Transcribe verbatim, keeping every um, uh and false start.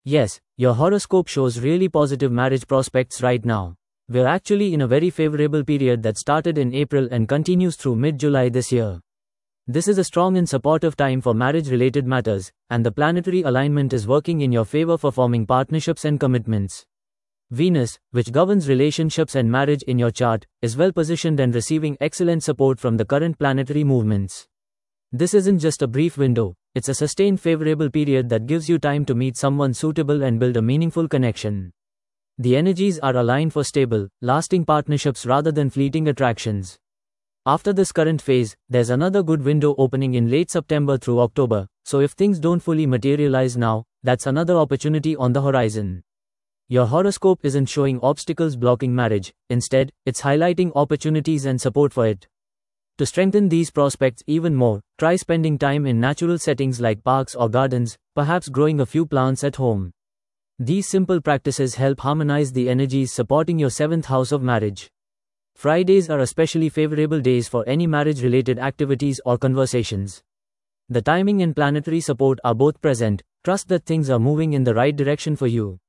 Yes, your horoscope shows really positive marriage prospects right now. We're actually in a very favorable period that started in April and continues through mid-July this year. This is a strong and supportive time for marriage-related matters, and the planetary alignment is working in your favor for forming partnerships and commitments. Venus, which governs relationships and marriage in your chart, is well positioned and receiving excellent support from the current planetary movements. This isn't just a brief window, it's a sustained favorable period that gives you time to meet someone suitable and build a meaningful connection. The energies are aligned for stable, lasting partnerships rather than fleeting attractions. After this current phase, there's another good window opening in late September through October, so if things don't fully materialize now, that's another opportunity on the horizon. Your horoscope isn't showing obstacles blocking marriage, instead, it's highlighting opportunities and support for it. To strengthen these prospects even more, try spending time in natural settings like parks or gardens, perhaps growing a few plants at home. These simple practices help harmonize the energies supporting your seventh house of marriage. Fridays are especially favorable days for any marriage-related activities or conversations. The timing and planetary support are both present. Trust that things are moving in the right direction for you.